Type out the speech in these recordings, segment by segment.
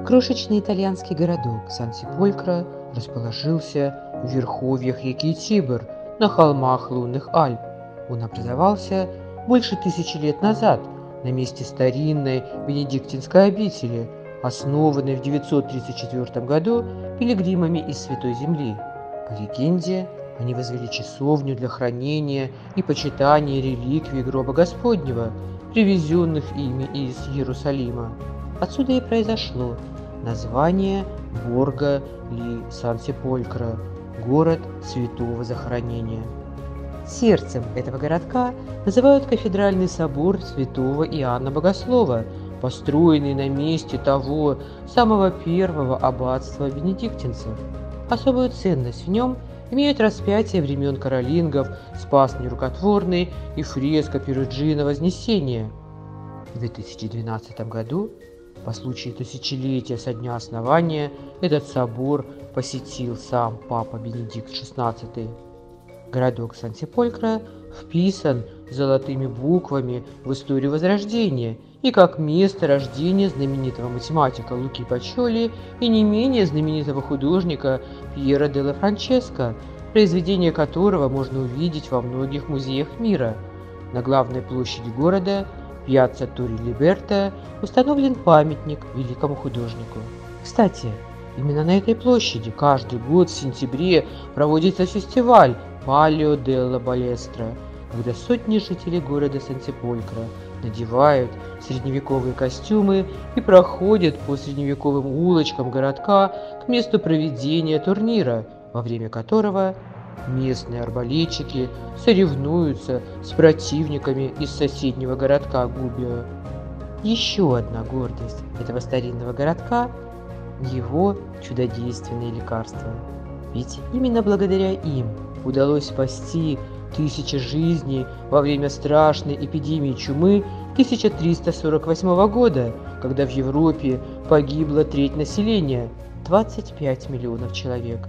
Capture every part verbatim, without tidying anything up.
Крошечный итальянский городок Сан-Сеполькро расположился в верховьях реки Тибр на холмах лунных Альп. Он образовался больше тысячи лет назад на месте старинной бенедиктинской обители, основанной в девятьсот тридцать четвёртом году пилигримами из Святой Земли. По легенде, они возвели часовню для хранения и почитания реликвий гроба Господнего, привезенных ими из Иерусалима. Отсюда и произошло название Борго ли Сан-Сеполькро – город святого захоронения. Сердцем этого городка называют кафедральный собор святого Иоанна Богослова, построенный на месте того самого первого аббатства бенедиктинцев. Особую ценность в нем имеют распятие времен каролингов «Спас нерукотворный» и фреска Перуджино «Вознесение». В две тысячи двенадцатом году, по случаю тысячелетия со дня основания, этот собор посетил сам папа Бенедикт шестнадцатый. Городок Сан-Сеполькро вписан золотыми буквами в историю Возрождения и как место рождения знаменитого математика Луки Пачоли и не менее знаменитого художника Пьера делла Франческо, произведения которого можно увидеть во многих музеях мира. На главной площади города, Пьяцца Торри Либерта, установлен памятник великому художнику. Кстати, именно на этой площади каждый год в сентябре проводится фестиваль Палио делла Балестра, когда сотни жителей города Сан-Сеполькро надевают средневековые костюмы и проходят по средневековым улочкам городка к месту проведения турнира, во время которого местные арбалетчики соревнуются с противниками из соседнего городка Губио. Еще одна гордость этого старинного городка – его чудодейственные лекарства. Ведь именно благодаря им удалось спасти тысячи жизней во время страшной эпидемии чумы тысяча триста сорок восьмого года, когда в Европе погибла треть населения – двадцать пять миллионов человек.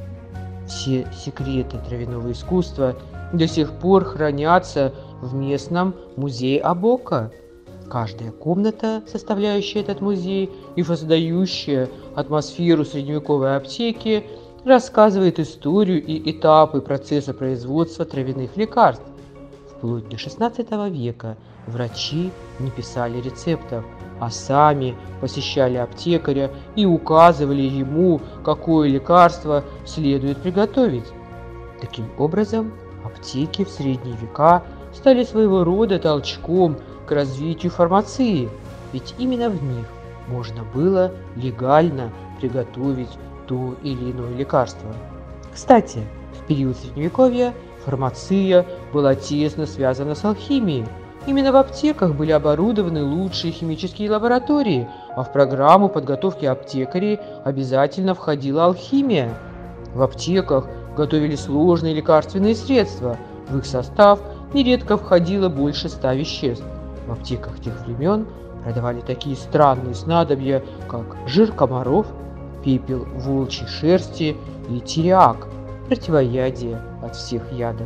Все секреты травяного искусства до сих пор хранятся в местном музее Абока. Каждая комната, составляющая этот музей и создающая атмосферу средневековой аптеки, рассказывает историю и этапы процесса производства травяных лекарств. Вплоть до шестнадцатого века врачи не писали рецептов, а сами посещали аптекаря и указывали ему, какое лекарство следует приготовить. Таким образом, аптеки в средние века стали своего рода толчком к развитию фармации, ведь именно в них можно было легально приготовить то или иное лекарство. Кстати, в период Средневековья фармация была тесно связана с алхимией. Именно в аптеках были оборудованы лучшие химические лаборатории, а в программу подготовки аптекарей обязательно входила алхимия. В аптеках готовили сложные лекарственные средства, в их состав нередко входило больше ста веществ. В аптеках тех времен продавали такие странные снадобья, как жир комаров, пепел волчьей шерсти и тириак, противоядие от всех ядов.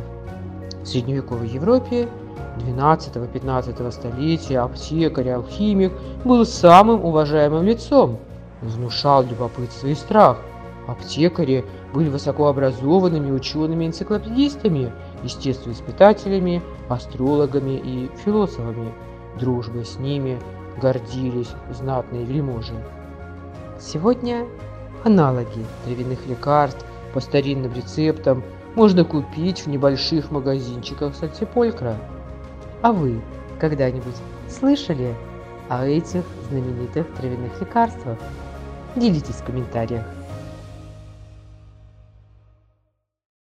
В средневековой Европе двенадцатого-пятнадцатого столетия аптекарь и алхимик был самым уважаемым лицом, внушал любопытство и страх. Аптекари были высокообразованными учеными-энциклопедистами, естествоиспытателями, астрологами и философами. Дружбой с ними гордились знатные вельможи. Сегодня аналоги травяных лекарств по старинным рецептам можно купить в небольших магазинчиках Сан-Сеполькро. А вы когда-нибудь слышали о этих знаменитых травяных лекарствах? Делитесь в комментариях.